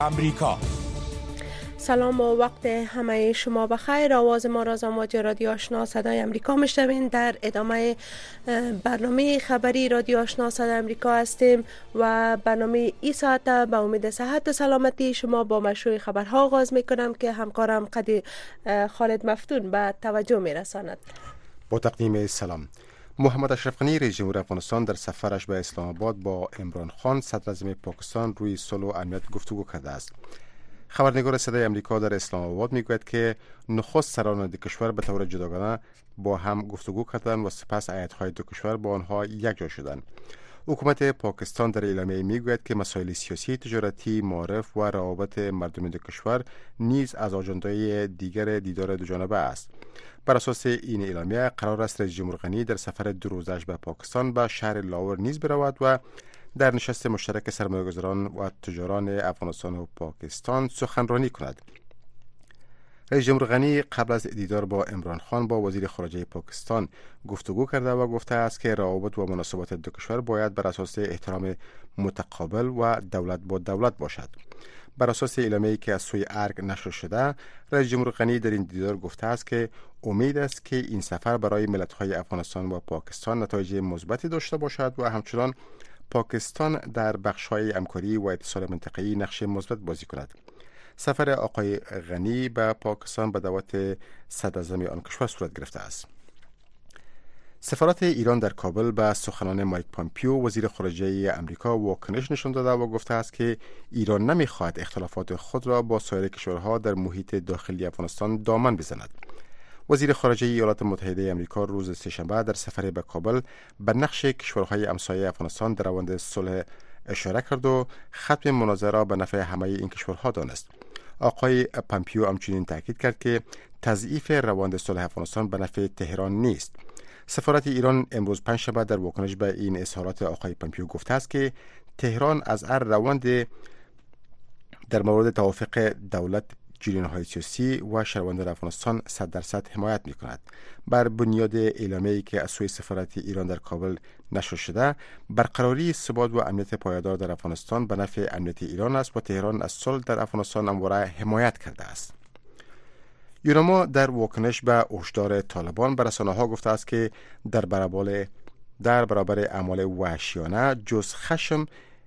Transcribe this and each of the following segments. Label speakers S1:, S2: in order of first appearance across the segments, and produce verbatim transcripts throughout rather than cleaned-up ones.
S1: امریکا.
S2: سلام و وقت همه شما بخیر. آواز ما را از امواج رادیو آشنا صدای امریکا میشنوین. در ادامه برنامه خبری رادیو آشنا صدای امریکا هستیم و برنامه این ساعت به امید صحت و سلامتی شما با مشروع خبرها آغاز میکنم که همکارم قدی خالد مفتون به توجه میرساند.
S3: با تقدیم سلام. محمد اشرف غنی رئیس جمهور افغانستان در سفرش به اسلام آباد با عمران خان صدر اعظم پاکستان روی صلح و امنیت گفتگو کرده است. خبرنگار صدای امریکا در اسلام آباد میگوید که نخست سران دو کشور به طور جداگانه با هم گفتگو کردند و سپس هیئت‌های دو کشور با آنها یک جا شدند. حکومت پاکستان در اعلامیه میگوید که مسائل سیاسی، تجارتی، معارف و روابط مردم دو کشور نیز از آجندای دیگر دیدار دوجانبه است. بر اساس این اعلامیه قرار است رئیس جمهور غنی در سفر دو روزش به پاکستان به شهر لاهور نیز برود و در نشست مشترک سرمایه‌گذاران و تجاران افغانستان و پاکستان سخنرانی کند. رئیس جمهور غنی قبل از دیدار با عمران خان با وزیر خارجه پاکستان گفتگو کرده و گفته است که روابط و مناسبات دو کشور باید بر اساس احترام متقابل و دولت با دولت باشد. بر اساس اعلامیه‌ای که از سوی ارگ نشر شده، رئیس جمهور غنی در این دیدار گفته است که امید است که این سفر برای ملت‌های افغانستان و پاکستان نتایج مثبتی داشته باشد و همچنان پاکستان در بخش‌های همکاری و اتصال منطقه‌ای نقش مثبت بازی کند. سفر آقای غنی به پاکستان به دعوت صدر اعظم آن کشور صورت گرفته است. سفارت ایران در کابل به سخنان مایک پامپیو وزیر خارجه امریکا واکنش نشان داده و گفته است که ایران نمی‌خواهد اختلافات خود را با سایر کشورها در محیط داخلی افغانستان دامن بزند. وزیر خارجه ایالات متحده آمریکا روز سه‌شنبه در سفر به کابل به نقش کشورهای همسایه افغانستان در روند صلح اشاره کرد و ختم مناظره به نفع همه این کشورها دانست. آقای پامپیو همچنین تاکید کرد که تضعیف روند صلح افغانستان به نفع تهران نیست. سفارت ایران امروز پنجشنبه در واکنش به این اظهارات آقای پامپیو گفته است که تهران از هر روند در مورد توافق دولت، جریان‌های سیاسی و شهروندان افغانستان صد درصد حمایت می‌کند. بر بنیاد اعلامیه‌ای که از سوی سفارت ایران در کابل نشر شده، برقراری ثبات و امنیت پایدار در افغانستان به نفع امنیت ایران است و تهران از صلح در افغانستان همواره حمایت کرده است. یوناما در واکنش به هشدار طالبان به رسانه‌ها گفته است که در برابر در برابر اعمال وحشیانه جز خشم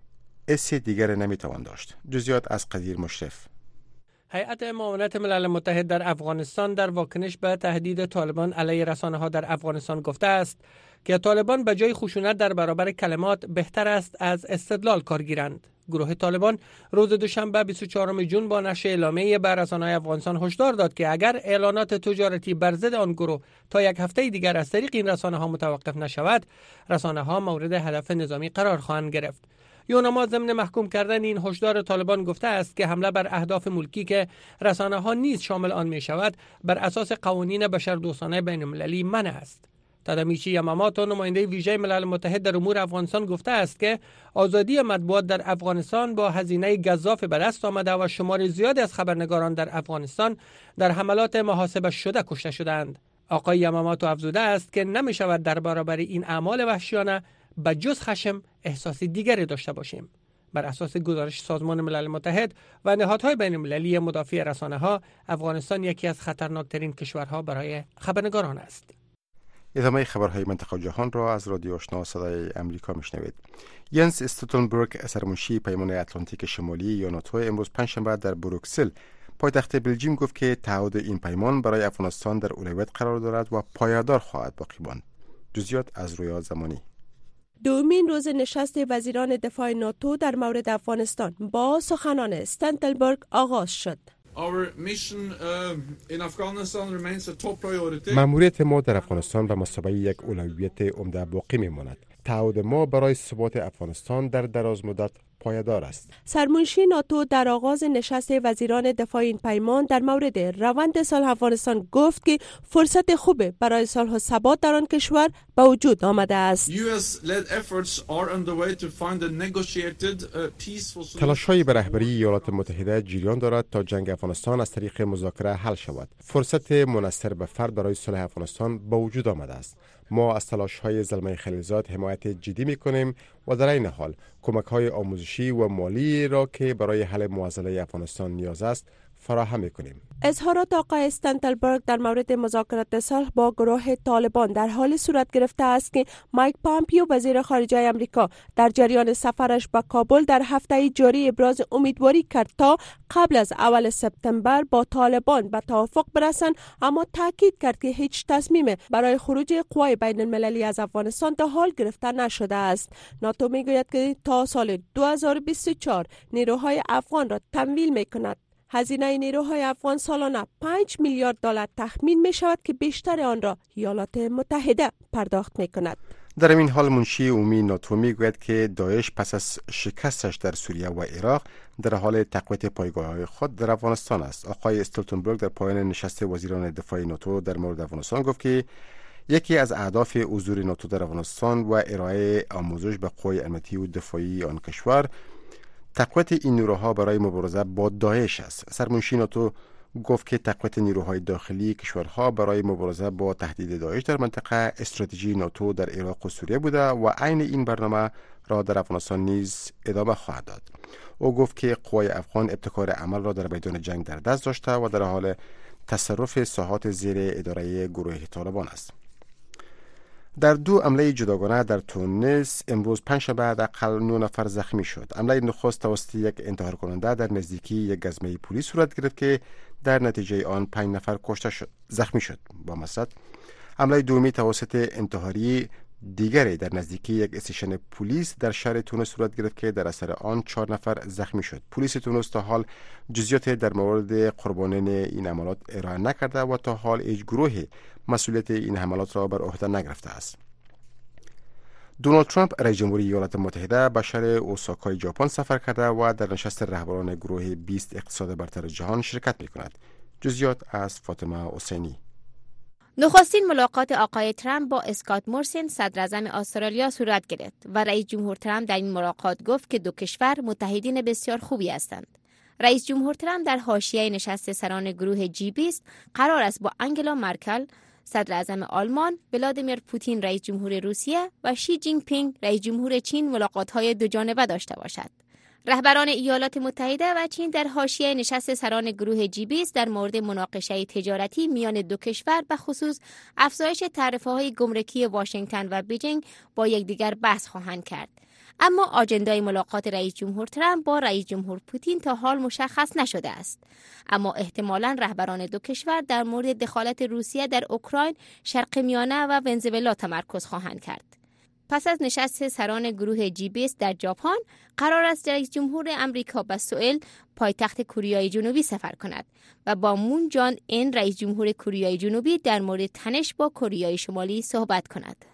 S3: اس دیگر نمی‌توان داشت. جزئیات از قدیر مشرف.
S4: هیئت معاونت ملل متحد در افغانستان در واکنش به تهدید طالبان علیه رسانه‌ها در افغانستان گفته است که طالبان به جای خشونت در برابر کلمات بهتر است از استدلال کار گیرند. گروه طالبان روز دوشنبه بیست و چهارم ژوئن با نشر اعلامیه بر رسانه‌های افغانستان هشدار داد که اگر اعلانات تجارتی بر ضد آن گروه تا یک هفته دیگر از طریق این رسانه‌ها متوقف نشود، رسانه‌ها مورد هدف نظامی قرار خواهند گرفت. یوناما ضمن محکوم کردن این هشدار طالبان گفته است که حمله بر اهداف ملکی که رسانه‌ها نیز شامل آن می شود بر اساس قوانین بشردوستانه بین‌المللی منع است. تادامیچی یاماماتو نماینده ویژه ملل متحد در امور افغانستان گفته است که آزادی مطبوعات در افغانستان با هزینه گزاف به دست آمده و شمار زیادی از خبرنگاران در افغانستان در حملات محاسبه شده کشته شدند. آقای یاماماتو افزوده است که نمی شود در برابر این اعمال وحشیانه به جز خشم احساس دیگری داشته باشیم. بر اساس گزارش سازمان ملل متحد و نهادهای بین المللی مدافع رسانه‌ها، افغانستان یکی از خطرناکترین کشورها برای خبرنگاران است.
S3: ادامه خبرهای منطقه و جهان را از رادیو آشنا صدای امریکا میشنوید. ینس استولتنبرگ سرمنشی پیمان اتلانتیک شمالی یا ناتو امروز پنجشنبه در بروکسل پایتخت بلژیم گفت که تعهد این پیمان برای افغانستان در اولویت قرار دارد و پایدار خواهد باقی ماند. جزئیات از رویا زمانی.
S2: دومین روز نشست وزیران دفاع ناتو در مورد افغانستان با سخنان استولتنبرگ آغاز شد.
S3: مأموریت ما در افغانستان به مثابه یک اولویت عمده باقی میماند. تعهد ما برای ثبات افغانستان در دراز مدت پایدار است.
S2: سرمنشی ناتو در آغاز نشست وزیران دفاع این پیمان در مورد روند صلح افغانستان گفت که فرصت خوب برای صلح و ثبات در آن کشور به وجود آمده است.
S3: تلاش‌های به رهبری ایالات متحده جریان دارد تا جنگ افغانستان از طریق مذاکره حل شود. فرصت منحصر به فرد برای صلح افغانستان به وجود آمده است. ما از تلاش‌های زلمه خلیلزاد حمایت جدی می‌کنیم و در این حال کمک‌های آموزشی و مالی را که برای حل معضله افغانستان نیاز است فراهم می‌کنیم.
S2: اظهارات آقای استنتلبرگ در مورد مذاکرات صلح با گروه طالبان در حال صورت گرفته است که مایک پامپیو وزیر خارجه آمریکا در جریان سفرش به کابل در هفته جاری ابراز امیدواری کرد تا قبل از اول سپتامبر با طالبان به توافق برسند، اما تاکید کرد که هیچ تصمیم برای خروج قوای بین المللی از افغانستان تا حال گرفته نشده است. ناتو میگوید که تا سال دو هزار و بیست و چهار نیروهای افغان را تمویل میکند. هزینه نیروهای افغان سالانه پنج میلیارد دلار تخمین می شود که بیشتر آن را ایالات متحده پرداخت می کند.
S3: در این حال منشی عمومی ناتو می گوید که داعش پس از شکستش در سوریه و عراق در حال تقویت پایگاه‌های خود در افغانستان است. آقای استولتنبرگ در پایان نشست وزیران دفاع ناتو در مورد افغانستان گفت که یکی از اهداف حضور ناتو در افغانستان و ارائه آموزش به قوای امنیتی و دفاعی آن کشور تقویت این نیروها برای مبارزه با داعش است. سرمنشی ناتو گفت که تقویت نیروهای داخلی کشورها برای مبارزه با تهدید داعش در منطقه استراتژی ناتو در عراق و سوریه بوده و عین این برنامه را در افغانستان نیز ادامه خواهد داد. او گفت که قوای افغان ابتکار عمل را در میدان جنگ در دست داشته و در حال تصرف ساحات زیر اداره گروه طالبان است. در دو حمله جداگانه در تونس امروز پنجشنبه حداقل نه نفر زخمی شد. حمله نخست توسط یک انتحار کننده در نزدیکی یک گزمه پلیس صورت گرفت که در نتیجه آن پنج نفر کشته شد زخمی شد. با مصد حمله دومی توسط انتحاری دیگری در نزدیکی یک استیشن پلیس در شهر تونس صورت گرفت که در اثر آن چهار نفر زخمی شد. پلیس تونس تا حال جزئیات در مورد قربانیان این حملات ارائه نکرده و تا حال هیچ گروهی مسئولیت این حملات را بر عهده نگرفته است. دونالد ترامپ رئیس جمهوری ایالات متحده به شهر اوساکای ژاپن سفر کرده و در نشست رهبران گروه بیست اقتصاد برتر جهان شرکت می‌کند. جزئیات از فاطمه حسینی.
S1: نخستین ملاقات آقای ترامپ با اسکات مورسن صدر اعظم استرالیا صورت گرفت و رئیس جمهور ترامپ در این ملاقات گفت که دو کشور متحدین بسیار خوبی هستند. رئیس جمهور ترامپ در حاشیه نشست سران گروه جی بیست قرار است با انگلا مرکل صدر اعظم آلمان، ولادیمیر پوتین رئیس جمهور روسیه و شی جین پینگ رئیس جمهور چین ملاقات‌های دو جانبه داشته باشد. رهبران ایالات متحده و چین در حاشیه نشست سران گروه جی بیست در مورد مناقشه تجارتی میان دو کشور به خصوص افزایش تعرفه‌های گمرکی واشنگتن و بیجینگ با یکدیگر بحث خواهند کرد. اما آجندای ملاقات رئیس جمهور ترامپ با رئیس جمهور پوتین تا حال مشخص نشده است. اما احتمالاً رهبران دو کشور در مورد دخالت روسیه در اوکراین، شرق میانه و ونزوئلا تمرکز خواهند کرد. پس از نشست سران گروه جی بیست در ژاپن، قرار است رئیس جمهور امریکا به سئول، پایتخت کره جنوبی سفر کند و با مون جان این رئیس جمهور کره جنوبی در مورد تنش با کره شمالی صحبت کند.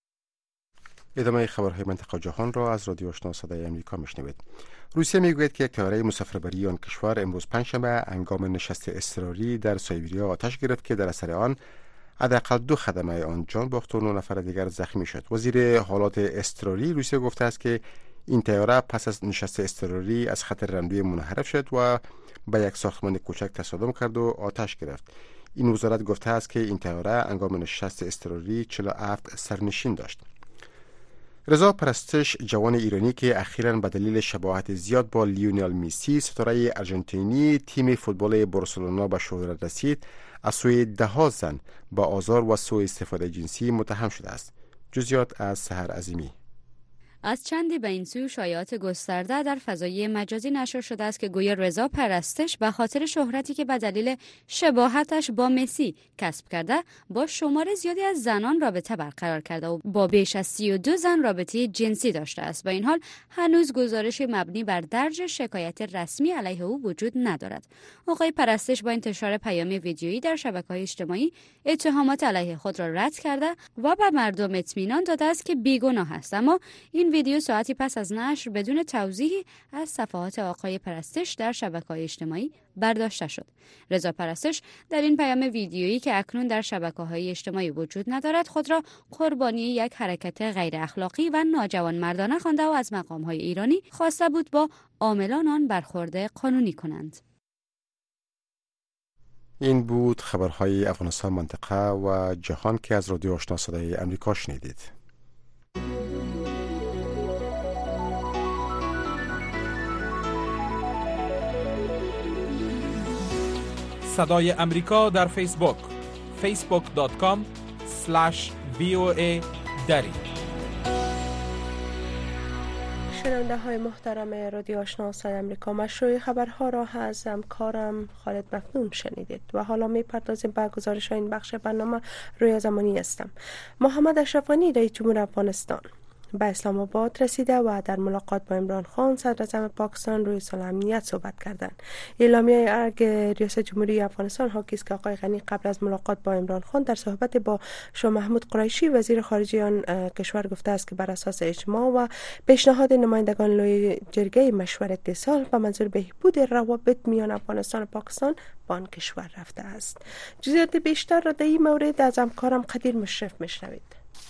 S3: ادامه خبرهای منطقه جهان را از رادیو آشنا صدای آمریکا میشنوید. روسیه میگوید که یک طیاره مسافربری آن کشور امروز پنجشنبه هنگام نشست اضطراری در سایبریا آتش گرفت که در اثر آن حداقل دو خدمه آن جان باخت و نه نفر دیگر زخمی شد. وزیر حالات اضطراری روسیه گفته است که این طیاره پس از نشست اضطراری از خط رانوی منحرف شد و به یک ساختمان کوچک تصادم کرد و آتش گرفت. این وزارت گفته است که این طیاره هنگام نشست اضطراری چهل و هفت سرنشین داشت. رضا پرستش، جوان ایرانی که اخیراً به دلیل شباهت زیاد با لیونل مسی ستاره ارژانتینی تیم فوتبال بارسلونا به شهرت رسید، از سوی ده زن با آزار و سوء استفاده جنسی متهم شده است. جزئیات از سحر عظیمی.
S5: از چندی به این سو شایعات گسترده در فضای مجازی نشر شده است که گویا رضا پرستش به خاطر شهرتی که به دلیل شباهتش با مسی کسب کرده با شمار زیادی از زنان رابطه برقرار کرده و با بیش از سی و دو زن رابطه جنسی داشته است. با این حال هنوز گزارش مبنی بر درج شکایت رسمی علیه او وجود ندارد. آقای پرستش با انتشار پیام ویدیویی در شبکه‌های اجتماعی اتهامات علیه خود را رد کرده و به مردم اطمینان داده است که بیگناه است. اما این ویدیو ساعتی پس از نشر بدون توضیحی از صفحات آقای پرستش در شبکه‌های اجتماعی برداشته شد. رضا پرستش در این پیام ویدیویی که اکنون در شبکه‌های اجتماعی وجود ندارد خود را قربانی یک حرکت غیر اخلاقی و ناجوانمردانه خوانده و از مقام‌های ایرانی خواسته بود با عاملان آن برخورد قانونی کنند.
S3: این بود خبرهای افغانستان، منطقه و جهان که از رادیو آشنا صدای امریکا شنیدید.
S6: صدای امریکا در فیسبوک فیسبوک دات کام اسلش وی او ای دری.
S2: شنونده های محترم رادیو آشنا صدای امریکا، مشروع خبرها را از همکارم خالد مفنون شنیدید و حالا می پردازیم به گزارش این بخش برنامه. روی زمانی هستم. محمد اشرف غنی رئیس جمهور افغانستان به اسلام آباد رسیده و در ملاقات با عمران خان صدر اعظم پاکستان روی صلح امنیت صحبت کردند. اعلامیه ارگ ریاست جمهوری افغانستان حاکی است که آقای غنی قبل از ملاقات با عمران خان در صحبت با شاه محمود قریشی وزیر خارجه آن کشور گفته است که بر اساس اجماع و پیشنهاد نمایندگان لوی جرگه مشورت اتصال به منظور بهبود روابط میان افغانستان و پاکستان با آن کشور رفته است. جزئیات بیشتر را در این مورد از همکارم قدیر مشرف میشنوید.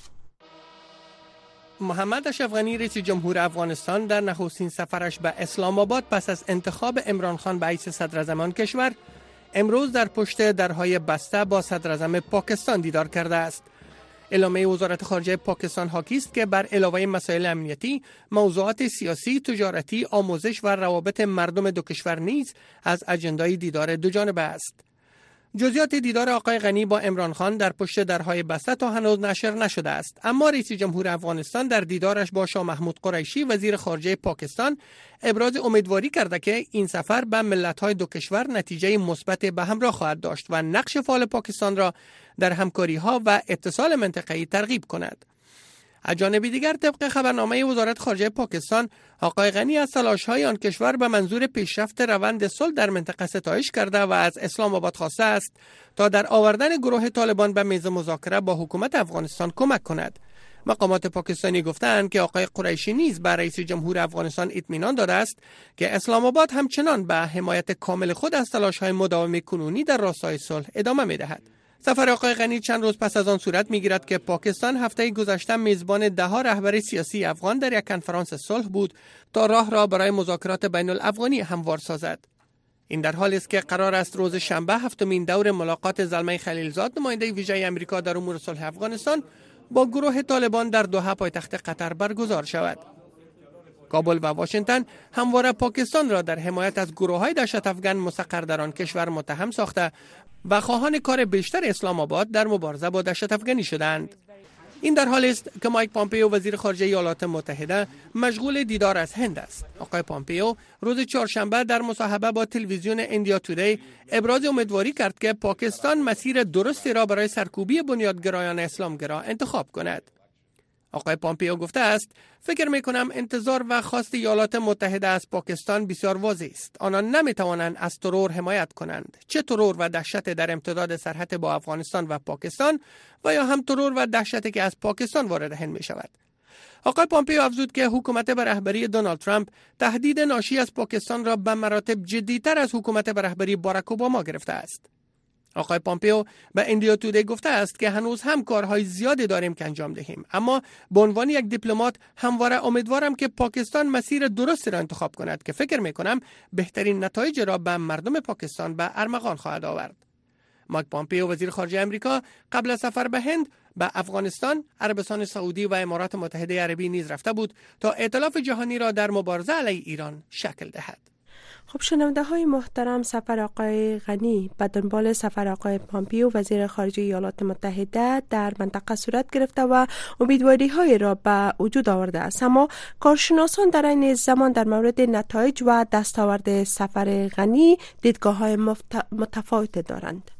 S4: محمد اشرف غنی رئیس جمهور افغانستان در نخستین سفرش به اسلام آباد پس از انتخاب عمران خان به حیث صدراعظم کشور امروز در پشت درهای بسته با صدراعظم پاکستان دیدار کرده است. اعلامیه وزارت خارجه پاکستان حاکی است که بر علاوه مسائل امنیتی، موضوعات سیاسی، تجارتی، آموزش و روابط مردم دو کشور نیز از اجندای دیدار دو جانبه است. جزئیات دیدار آقای غنی با عمران خان در پشت درهای بسته تا هنوز نشر نشده است، اما رئیس جمهور افغانستان در دیدارش با شاه محمود قریشی وزیر خارجه پاکستان ابراز امیدواری کرده که این سفر به ملت‌های دو کشور نتیجه مثبت به همراه خواهد داشت و نقش فعال پاکستان را در همکاری‌ها و اتصال منطقه‌ای ترغیب کند. از جانب دیگر طبق خبرنامه وزارت خارجه پاکستان، آقای غنی از تلاش‌های آن کشور به منظور پیشرفت روند صلح در منطقه ستایش کرده و از اسلام آباد خواسته است تا در آوردن گروه طالبان به میز مذاکره با حکومت افغانستان کمک کند. مقامات پاکستانی گفتند که آقای قریشی نیز به رئیس جمهور افغانستان اطمینان داده است که اسلام آباد همچنان به حمایت کامل خود از تلاش‌های مداوم کنونی در راستای صلح ادامه می‌دهد. سفر آقای غنی چند روز پس از آن صورت می‌گیرد که پاکستان هفته گذشته میزبان ده‌ها رهبر سیاسی افغان در یک کنفرانس صلح بود تا راه را برای مذاکرات بین الافغانی هموار سازد. این در حالی است که قرار است روز شنبه هفتمین دور ملاقات زلمه خلیلزاد نماینده ویژه آمریکا در امور صلح افغانستان با گروه طالبان در دوحه پایتخت قطر برگزار شود. کابل و واشنگتن همواره پاکستان را در حمایت از گروه‌های دهشت افغان مستقر در آن کشور متهم ساخته و خواهان کار بیشتر اسلام آباد در مبارزه با دهشت افغانی شدند. این در حالی است که مایک پامپیو وزیر خارجه ایالات متحده مشغول دیدار از هند است. آقای پامپیو روز چهارشنبه در مصاحبه با تلویزیون اندیا تودی ابراز امیدواری کرد که پاکستان مسیر درستی را برای سرکوبی بنیادگرایان اسلامگرا انتخاب کند. آقای پامپیو گفته است: فکر می کنم انتظار و خواست ایالات متحده از پاکستان بسیار واضح است. آنان نمی توانند از ترور حمایت کنند، چه ترور و دهشت در امتداد سرحد با افغانستان و پاکستان و یا هم ترور و دهشتی که از پاکستان وارد هند می شود. آقای پامپیو افزود که حکومت به رهبری دونالد ترامپ تهدید ناشی از پاکستان را به مراتب جدی‌تر از حکومت به رهبری باراک اوباما گرفته است. آقای پامپیو به اندیا تودی گفته است که هنوز هم کارهای زیادی داریم که انجام دهیم، اما به عنوان یک دیپلمات همواره امیدوارم که پاکستان مسیر درستی را انتخاب کند که فکر می کنم بهترین نتایج را به مردم پاکستان به ارمغان خواهد آورد. مایک پامپیو وزیر خارجه آمریکا قبل از سفر به هند به افغانستان، عربستان سعودی و امارات متحده عربی نیز رفته بود تا ائتلاف جهانی را در مبارزه علیه ایران شکل دهد.
S2: خب شنونده های محترم، سفر آقای غنی به دنبال سفر آقای پامپیو وزیر خارجه ایالات متحده در منطقه صورت گرفته و امیدواری های را به وجود آورده است، اما کارشناسان در این زمان در مورد نتایج و دستاورد سفر غنی دیدگاه های متفاوت دارند.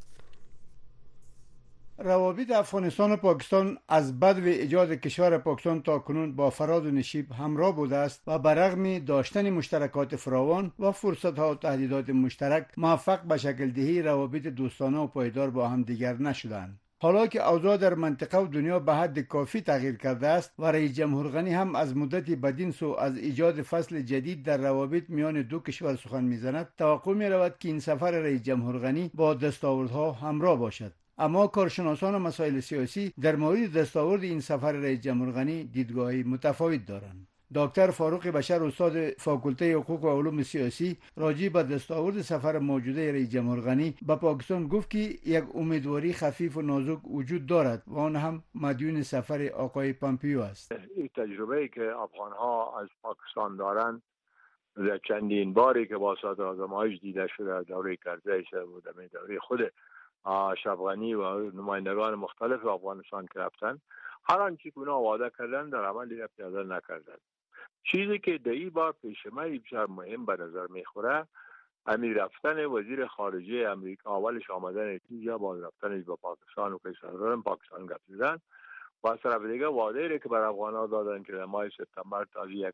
S7: روابط افغانستان و پاکستان از بدو ایجاد کشور پاکستان تا کنون با فراز و نشیب همراه بوده است و برغم داشتن مشترکات فراوان و فرصت‌ها و تهدیدات مشترک موفق به شکل دهی روابط دوستانه و پایدار با هم دیگر نشدند. حالا که اوضاع در منطقه و دنیا به حد کافی تغییر کرده است و رئیس جمهور غنی هم از مدتی بدین سو از ایجاد فصل جدید در روابط میان دو کشور سخن میزند، توقع می رود که این سفر رئیس جمهور غنی با دستاوردها همراه باشد. اما کارشناسان مسائل سیاسی در مورد دستاورد این سفر رئیس جمهور غنی دیدگاهی متفاوت دارند. دکتر فاروق بشر استاد فاکولته حقوق و علوم سیاسی راجع به دستاورد سفر موجوده رئیس جمهور غنی به پاکستان گفت که یک امیدواری خفیف و نازک وجود دارد و آن هم مدیون سفر آقای پامپیو است.
S8: این تجربه‌ای که افغان‌ها از پاکستان دارند در چندین باری که با صدراعظم‌هاش دیده شده، دوره کرزی و در دوره خود اشرف غنی و نمایندگان مختلف افغانستان که رفتن، هر آنچه که اونا وعده کردن در عمل پیاده نکردن. چیزی که در این بار پیشمه بسیار مهم به نظر میخوره، امیر رفتن وزیر خارجه امریکا، اولش آمدن اینجا، باز رفتنش به پاکستان و که صدران پاکستان گپ زدن و از طرف دیگه وعده ای که بر افغان‌ها دادن که در ماه سپتامبر تا یک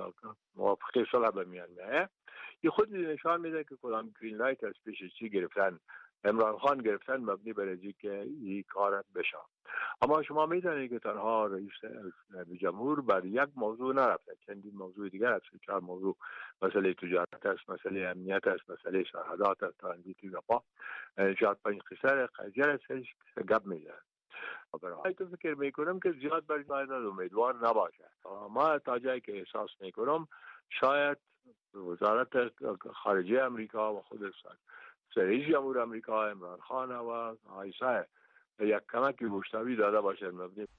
S8: موافقه صلح به میان میاد، این خود نشان میده که کدام گرین لایت از پیش چی گرفتن، عمران خان گرفتن مبنی بر اینکه این کار بشه. اما شما میدونید که تنها رئیس جمهور بر یک موضوع نرفته، چندین موضوع دیگر است، چهار موضوع، مسئله تجارت است، مسئله امنیت است، مسئله سرحدات است، ترانزیت گپا، چهار پنج قصه قضیه است که گپ میزنه. برای تو فکر میکنم که زیاد بر باید امیدوار نباشه. ما تا جایی که احساس میکنم شاید وزارت خارجه امریکا و خود رئیس جمهور امریکا عمران خان و عیسی یک کمک گوشتاوی داده باشه.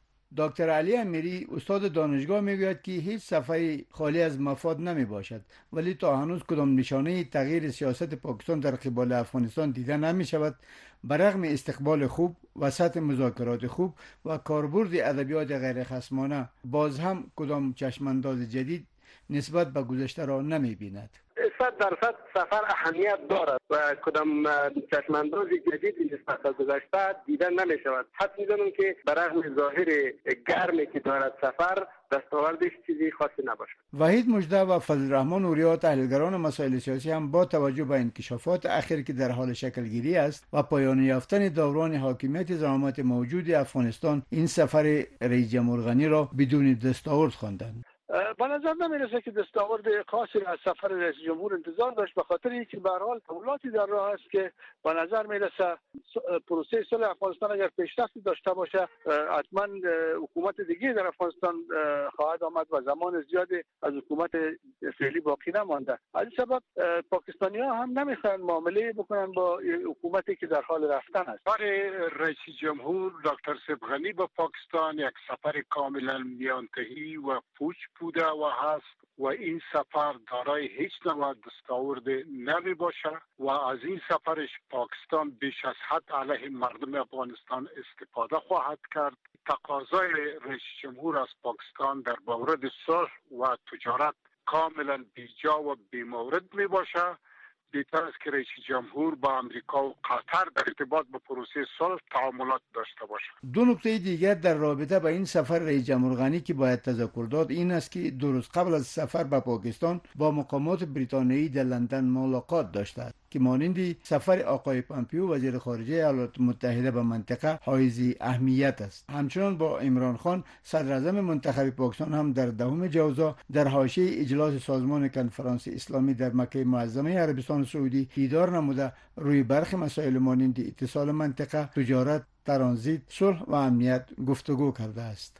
S7: دکتر علی امیری استاد دانشگاه میگوید که هیچ سفری خالی از مفاد نمی باشد، ولی تا هنوز کدام نشانه تغییر سیاست پاکستان در قبال افغانستان دیده نمی شود، برغم استقبال خوب و سطح مذاکرات خوب و کاربرد ادبیات غیر خصمانه، باز هم کدام چشمانداز جدید نسبت به گذشته را نمی بیند.
S9: صد درصد سفر اهمیت دارد و کدام چشمانداز جدیدی نسبت به گذشته دیدن نمی شود. حد می‌زنم که برای ظاهر گرمی که دارد سفر، دستاوردش چیزی خاصی نباشد.
S7: وحید مجده و فضل الرحمن اوریا، تحلیلگران مسائل سیاسی، هم با توجه به انکشافات اخیر که در حال شکلگیری است و پایان یافتن دوران حاکمیت زعامت موجود افغانستان، این سفر رئیس جمهور غنی را بدون دستاورد خواندند.
S10: به نظر نمیرسه که دستاورد خاصی از سفر رئیس جمهور انتظار داشت، به خاطر اینکه به هر حال تولاتی در راه است که به نظر میرسه پروسه صلح افغانستان اگر پیشرفتی داشته باشه، حتما حکومت دیگه در افغانستان خواهد آمد و زمان زیادی از حکومت فعلی باقی نمانده. از این سبب پاکستانی‌ها هم نمیخوان معامله بکنن با حکومتی که در حال رفتن است.
S11: برای رئیس جمهور دکتر صبح غنی به پاکستان یک سفر کاملا میانتهی و پوچ بوده و هست و این سفر دارای هیچ نوع دستاورد نمی باشه و از این سفرش پاکستان بیش از حد علیه مردم افغانستان استفاده خواهد کرد. تقاضای رئیس جمهور از پاکستان در مورد صلح و تجارت کاملا بیجا و بی‌مورد می باشه. بهتر است که رئیس جمهور با امریکا و قطر در ارتباط با پروسه صلح تعاملات داشته باشد.
S7: دو نکته دیگر در رابطه با این سفر رئیس جمهور غنی که باید تذکر داد این است که دو روز قبل از سفر به پاکستان با مقامات بریتانیایی در لندن ملاقات داشته است که مانند سفر آقای پامپیو وزیر خارجه ایالات متحده به منطقه حائز اهمیت است. همچنان با عمران خان صدر اعظم منتخب پاکستان هم در دهم جوزا در حاشیه اجلاس سازمان کنفرانس اسلامی در مکه معظمه عربستان سعودی دیدار نموده روی برخی مسائل مانند اتصال منطقه، تجارت، ترانزیت، صلح و امنیت گفتگو کرده است.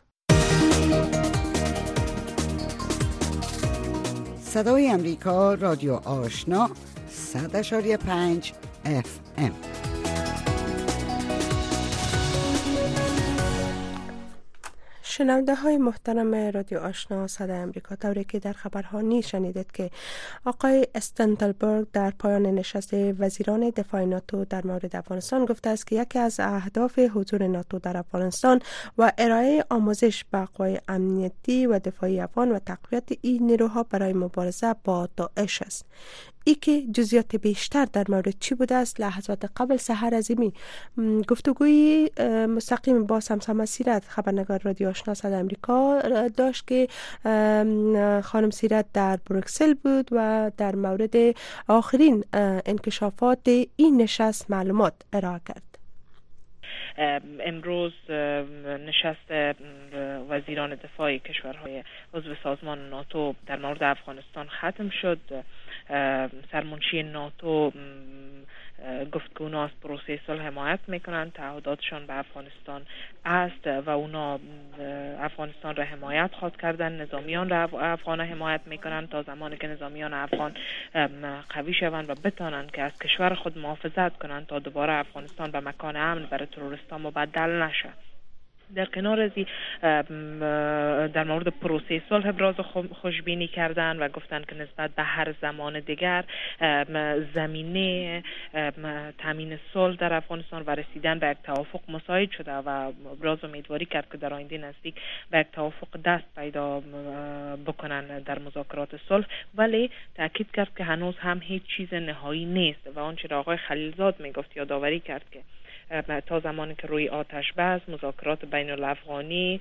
S12: صدای امریکا، رادیو آشنا، صد اشاری پنج اف ام.
S2: شنونده های محترم رادیو آشنا صدای امریکا، طوری که در خبرها نیز شنیدید که آقای استولتنبرگ در پایان نشست وزیران دفاع ناتو در مورد افغانستان گفته است که یکی از اهداف حضور ناتو در افغانستان و ارائه آموزش به قوای امنیتی و دفاعی افغان و تقویت این نیروها برای مبارزه با داعش است. ای که جزئیات بیشتر در مورد چی بوده است لحظات قبل سحر عظیمی گفتگوی مستقیم با سمسمه سیرت خبرنگار رادیو آشنا صدای امریکا داشت که خانم سیرت در بروکسل بود و در مورد آخرین انکشافات این نشست معلومات ارائه کرد.
S13: امروز نشست وزیران دفاع کشورهای عضو سازمان ناتو در مورد افغانستان ختم شد. سرمنشی ناتو گفت که اونا از پروسه صلح حمایت میکنن، تعهداتشان به افغانستان است و اونا افغانستان را حمایت خواهد کردن، نظامیان را افغان حمایت میکنن تا زمانی که نظامیان افغان قوی شوند و بتانند که از کشور خود محافظت کنند تا دوباره افغانستان به مکان امن برای تروریستان مبدل نشه. در کنار ازی در مورد پروسه صلح ابراز خوشبینی کردن و گفتن که نسبت به هر زمان دیگر زمینه تامین صلح در افغانستان و رسیدن به یک توافق مساعد شده و ابراز امیدواری کرد که در آینده نزدیک به یک توافق دست پیدا بکنن در مذاکرات صلح، ولی تاکید کرد که هنوز هم هیچ چیز نهایی نیست و آنچه را آقای خلیلزاد میگفت یادآوری کرد که تا زمانی که روی آتش بس مذاکرات بین الافغانی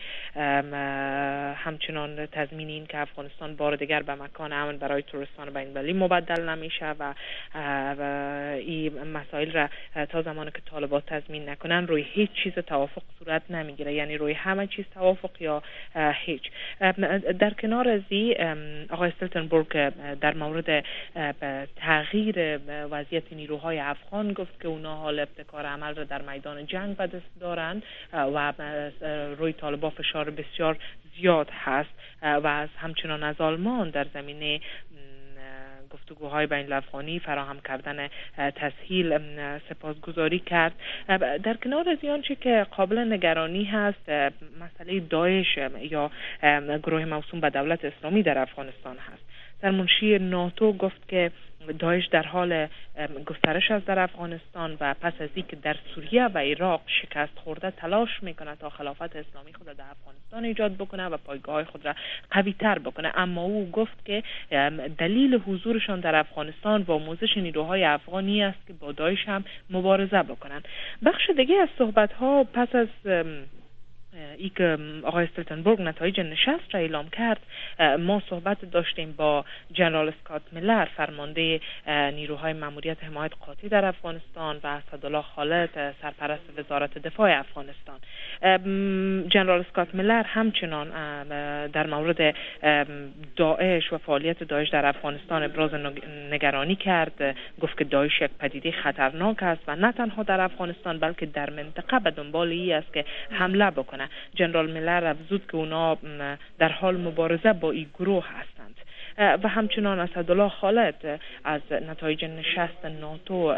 S13: همچنان تضمین این که افغانستان بار دیگر به مکان امن برای تروریستان بین المللی مبدل نمیشه و این مسائل را تا زمانی که طالبات تضمین نکنن روی هیچ چیز توافق صورت نمیگیره، یعنی روی همه چیز توافق یا هیچ. در کنار از این آقای استلتنبرگ در مورد تغییر وضعیت نیروهای افغان گفت که اونا حال ابتکار عمل را در میدان جنگ به دست دارند و روی طالبان فشار بسیار زیاد هست و از همچنان از آلمان در زمینه گفتگوهای بین الافغانی فراهم کردن تسهیل سپاسگزاری کرد. در کنار از آنچه که قابل نگرانی هست مسئله داعش یا گروه موسوم به دولت اسلامی در افغانستان هست. سرمنشی ناتو گفت که داعش در حال گسترش است در افغانستان و پس از اینکه در سوریه و عراق شکست خورده تلاش میکنه تا خلافت اسلامی خود را در افغانستان ایجاد بکنه و پایگاه خود را قوی تر بکنه، اما او گفت که دلیل حضورشان در افغانستان و آموزش نیروهای افغانی است که با داعش هم مبارزه بکنن. بخش دیگه از صحبت ها پس از ای که آقای استلتنبرگ نتایج نشست را اعلام کرد، ما صحبت داشتیم با جنرال اسکات میلر فرمانده نیروهای ماموریت حمایت قاطع در افغانستان و اسدالله خالد سرپرست وزارت دفاع افغانستان. جنرال اسکات میلر همچنان در مورد داعش و فعالیت داعش در افغانستان ابراز نگرانی کرد، گفت که داعش یک پدیده خطرناک است و نه تنها در افغانستان بلکه در منطقه به دنبال ای است که حمله بکنه. جنرال میلر افزود که اونا در حال مبارزه با این گروه هستند و همچنان اسدالله خالد از نتایج نشست ناتو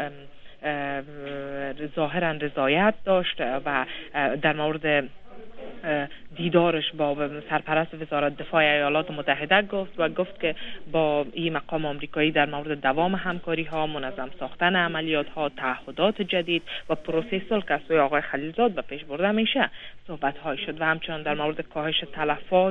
S13: ظاهرا رضایت داشت و در مورد دیدارش با سرپرست وزارت دفاع ایالات متحده گفت و گفت که با این مقام آمریکایی در مورد دوام همکاری ها، منظم ساختن عملیات ها، تعهدات جدید و پروسه صلح که از سوی آقای خلیلزاد به پیش برده میشه صحبت های شد و همچنان در مورد کاهش تلفات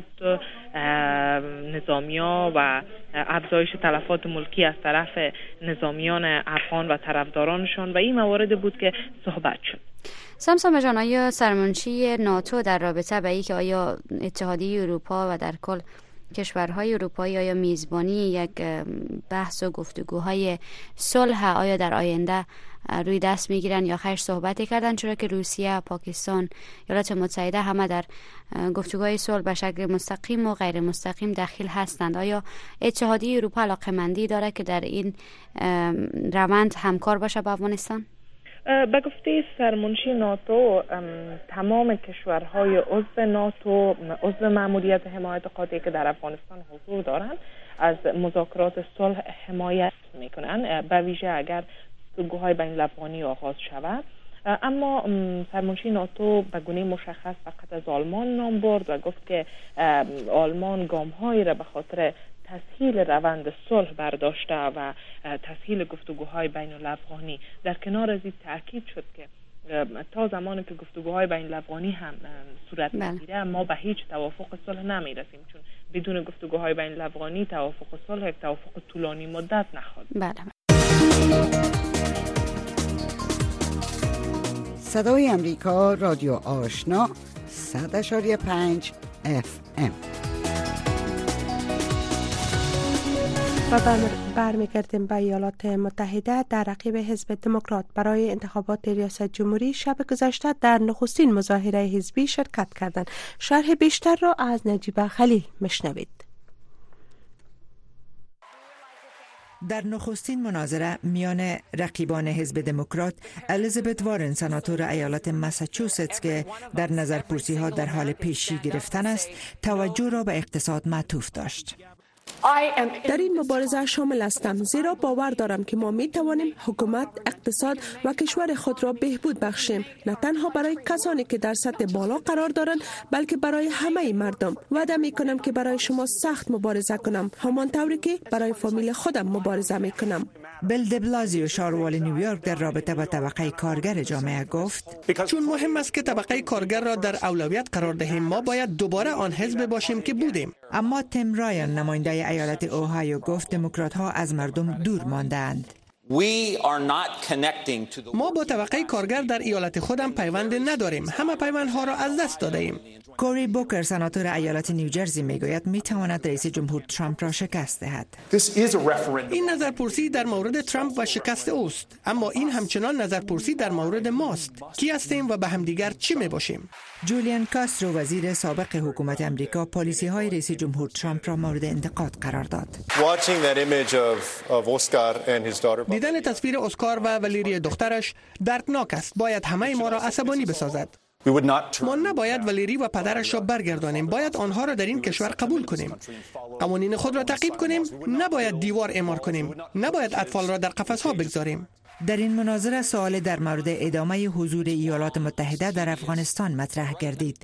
S13: نظامیا و افزایش تلفات ملکی از طرف نظامیان افغان و طرفدارانشان و این موارد بود که صحبت شد.
S5: سمسام جان، آیا سرمنشی ناتو در رابطه به اینکه آیا اتحادیه اروپا و در کل کشورهای اروپایی آیا میزبانی یک بحث و گفتگوهای صلح آیا در آینده روی دست میگیرن یا خیر صحبتی کردن، چرا که روسیه، پاکستان، ایالات متحده همه در گفتگوهای صلح به شکل مستقیم و غیر مستقیم دخیل هستند؟ آیا اتحادیه اروپا علاقه‌مندی داره که در این روند همکار باشه با افغانستان؟
S13: به گفته سرمنشی ناتو تمام کشورهای عضو ناتو عضو ماموریت حمایت قاطع که در افغانستان حضور دارند از مذاکرات صلح حمایت میکنن، به ویژه اگر گفتگوهای بین الافغانی آغاز شود. اما سرمنشی ناتو به گونه مشخص فقط از آلمان نام برد و گفت که آلمان گام‌هایی را به خاطر تسهیل روند صلح برداشته و تسهیل گفتگوهای بین الافغانی. در کنار از این تاکید شد که تا زمانی که گفتگوهای بین الافغانی هم صورت میگیره ما به هیچ توافق صلح نمیرسیم، چون بدون گفتگوهای بین الافغانی توافق صلح یک توافق طولانی مدت نخواهد.
S5: بله.
S12: صدای امریکا، رادیو آشنا، صد اشاری پنج اف ام.
S2: و برمیگردیم به ایالات متحده. در رقیب حزب دموکرات برای انتخابات ریاست جمهوری شب گذشته در نخستین مظاهره حزبی شرکت کردند. شرح بیشتر را از نجیبه خلیل مشنوید.
S14: در نخستین مناظره میان رقیبان حزب دموکرات، الیزابت وارن سناتور ایالت مساچوستس که در نظرپرسی ها در حال پیشی گرفتن است، توجه را به اقتصاد معطوف داشت.
S2: در این مبارزه شامل هستم، زیرا باور دارم که ما می توانیم حکومت، اقتصاد و کشور خود را بهبود بخشیم، نه تنها برای کسانی که در سطح بالا قرار دارند، بلکه برای همه مردم. وعده می کنم که برای شما سخت مبارزه کنم، همان طوری که برای فامیل خودم مبارزه می کنم.
S14: بیل دبلازیو شاروال نیویورک در رابطه با طبقه کارگر جامعه گفت:
S4: چون مهم است که طبقه کارگر را در اولویت قرار دهیم، ما باید دوباره آن حزب باشیم که بودیم.
S14: اما تیم رایان نماینده ایالت اوهایو گفت دموکرات ها از مردم دور ماندند.
S4: ما با طبقه کارگر در ایالت خودم پیوند نداریم. همه پیوندها را از دست داده ایم.
S14: کوری بوکر سناتور ایالت نیوجرسی میگوید می تواند رئیس جمهور ترامپ را شکست دهد.
S4: این نظرپرسی در مورد ترامپ و شکست اوست، اما این همچنان نظرپرسی در مورد ماست. کی هستیم و به همدیگر چی می باشیم؟
S14: جولیان کاسترو وزیر سابق حکومت امریکا پالیسی های رئیس جمهور ترامپ را مورد انتقاد قرار داد.
S4: دیدن تصویر اسکار و ولیری دخترش دردناک است. باید همه ما را عصبانی بسازد. ما نباید ولیری و پدرش را برگردانیم. باید آنها را در این کشور قبول کنیم. قوانین خود را تعقیب کنیم. نباید دیوار اعمار کنیم. نباید اطفال را در قفس‌ها بگذاریم.
S14: در این مناظره سوال در مورد ادامه حضور ایالات متحده در افغانستان مطرح گردید.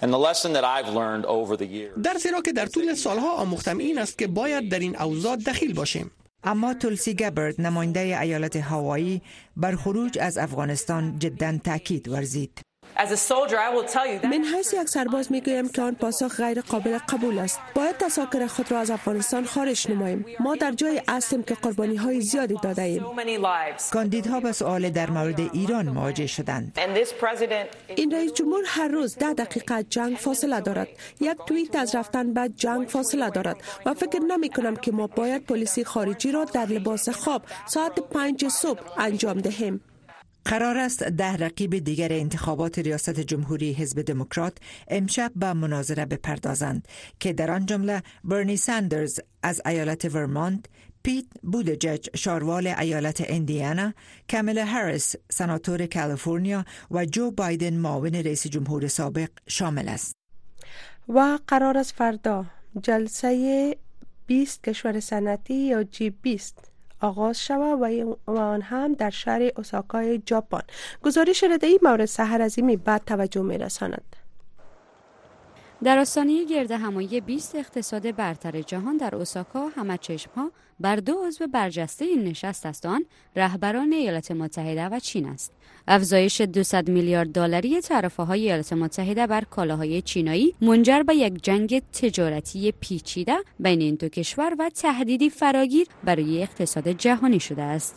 S4: درسی را که در طول سالها آموختم این است که باید در این اوضاع دخیل باشیم.
S14: اما تولسی گبرد نماینده ایالت هاوایی بر خروج از افغانستان جداً تاکید ورزید.
S2: من حیث یک سرباز میگویم که آن پاسخ غیر قابل قبول است. باید تساکر خود را از افغانستان خارج نماییم. ما در جای هستیم که قربانی های زیادی داده ایم.
S14: کاندیدها به سوال در مورد ایران مواجه شدند.
S2: این رئیس جمهور هر روز ده دقیقه جنگ فاصله دارد. یک توییت از رفتن به جنگ فاصله دارد و فکر نمی کنم که ما باید پلیسی خارجی را در لباس خواب ساعت پنج صبح انجام دهیم.
S14: قرار است ده رقیب دیگر انتخابات ریاست جمهوری حزب دموکرات امشب به مناظره بپردازند که در آن جمله برنی ساندرز از ایالت ورمانت، پیت بودجج شاروال ایالت ایندیانا، کاملا هریس سناتور کالیفرنیا و جو بایدن معاون رئیس جمهور سابق شامل است.
S2: و قرار است فردا جلسه بیست کشور صنعتی یا جی بیست آغاز شود و آن هم در شهر اوساکای ژاپن. گزارش رادیویی مورد سحر عظیمی بعد توجه می‌رساند.
S5: در آستانه گرد همایی بیست اقتصاد برتر جهان در اوساکا همه چشم‌ها بر دو عضو برجسته این نشست است، آن رهبران ایالات متحده و چین است. افزایش دویست میلیارد دلاری تعرفه‌های ایالات متحده بر کالاهای چینایی منجر به یک جنگ تجارتی پیچیده بین این دو کشور و تهدیدی فراگیر برای اقتصاد جهانی شده است.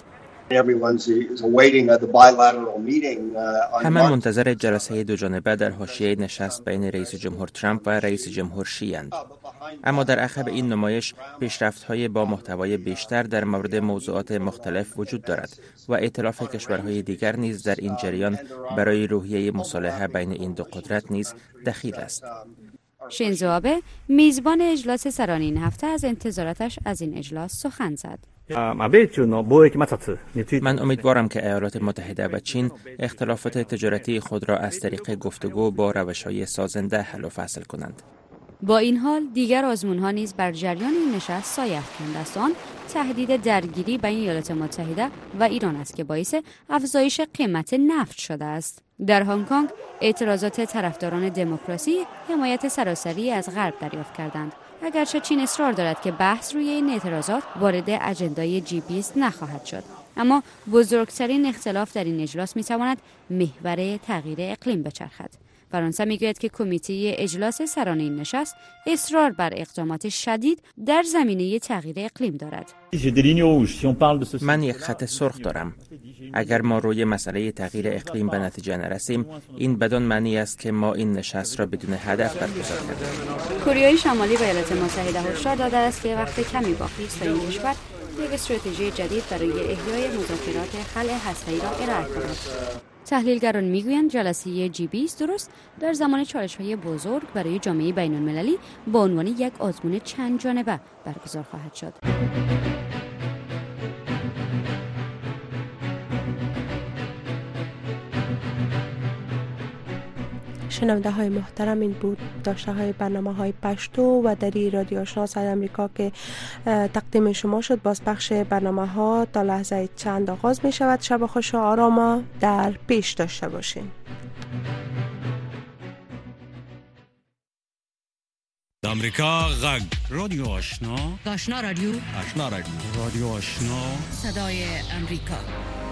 S15: همه منتظر جلسه دو جانبه در حاشیه نشست بین رئیس جمهور ترامپ و رئیس جمهور شی اند. اما در عقب این نمایش پیشرفت‌های با محتوای بیشتر در مورد موضوعات مختلف وجود دارد و ائتلاف کشورهای دیگر نیز در این جریان برای روحیه مصالحه بین این دو قدرت نیز دخیل است.
S5: شینزو آبه میزبان اجلاس سران این هفته از انتظاراتش از این اجلاس سخن زد.
S15: من امیدوارم که ایالات متحده و چین اختلافات تجارتی خود را از طریق گفتگو با روش‌های سازنده حل و فصل کنند.
S5: با این حال دیگر آزمون‌ها نیز بر جریان این نشست سایه افکنده است، آن تهدید درگیری بین ایالات متحده و ایران است که باعث افزایش قیمت نفت شده است. در هنگ کنگ اعتراضات طرفداران دموکراسی حمایت سراسری از غرب دریافت کردند، اگرچه چین اصرار دارد که بحث روی این اعتراضات وارد اجندای جی بیست نخواهد شد. اما بزرگترین اختلاف در این اجلاس میتواند محور تغییر اقلیم بچرخد. فرانسه میگوید که کمیته اجلاس سران این نشست اصرار بر اقدامات شدید در زمینه تغییر اقلیم دارد.
S15: من یک خط سرخ دارم. اگر ما روی مسئله تغییر اقلیم به نتیجه نرسیم، این بدان معنی است که ما این نشست را بدون هدف برگزار کردیم.
S5: کره شمالی به ایالات متحده هشدار داده است که وقت کمی باقی است تا این کشور یک استراتژی جدید برای احیای مذاکرات خلع هسته‌ای را ارائه کند. تحلیلگران میگویند جلسه جی بیست درست در زمان چالش‌های بزرگ برای جامعه بین‌المللی با عنوان یک آزمون چند جانبه برگزار خواهد شد.
S2: شنونده های محترم، این بود داشته های برنامه های پشتو و دری رادیو آشنا صدای امریکا که تقدیم شما شد. باز بخش برنامه ها تا لحظه چند آغاز می شود. شب خوش و آرام در پیش داشته باشین.
S16: امریکا غږ رادیو آشنا
S17: آشنا رادیو
S16: آشنا رادیو رادیو آشنا
S17: صدای امریکا.